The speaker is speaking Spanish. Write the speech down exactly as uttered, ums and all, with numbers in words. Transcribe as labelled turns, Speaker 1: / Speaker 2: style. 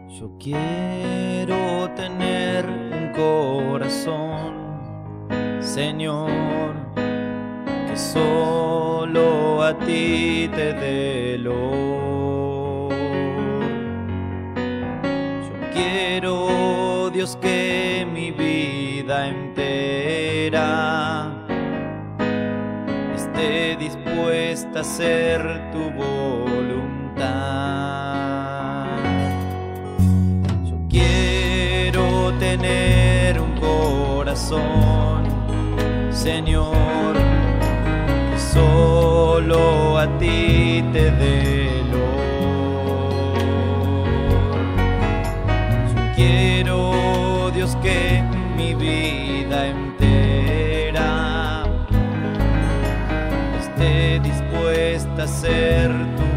Speaker 1: Yo quiero tener un corazón, Señor, que solo a ti te dé el olor. Yo quiero, Dios, que mi vida entera esté dispuesta a ser tu voluntad. Tener un corazón, Señor, que solo a ti te dé el olor. Yo quiero, Dios, que mi vida entera esté dispuesta a ser tu